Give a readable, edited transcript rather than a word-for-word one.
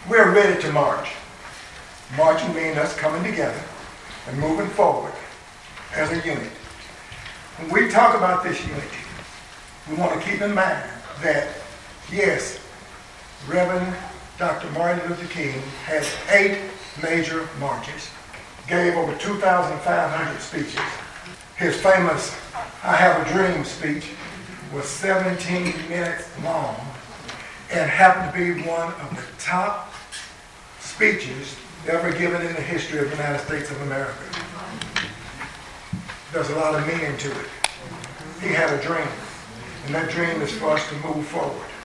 We're ready to march. Marching means us coming together and moving forward as a unit. When we talk about this unity, we want to keep in mind that, yes, Reverend Dr. Martin Luther King has 8 major marches, gave over 2,500 speeches. His famous I Have a Dream speech was 17 minutes long and happened to be one of the top speeches ever given in the history of the United States of America. There's a lot of meaning to it. He had a dream, and that dream is for us to move forward.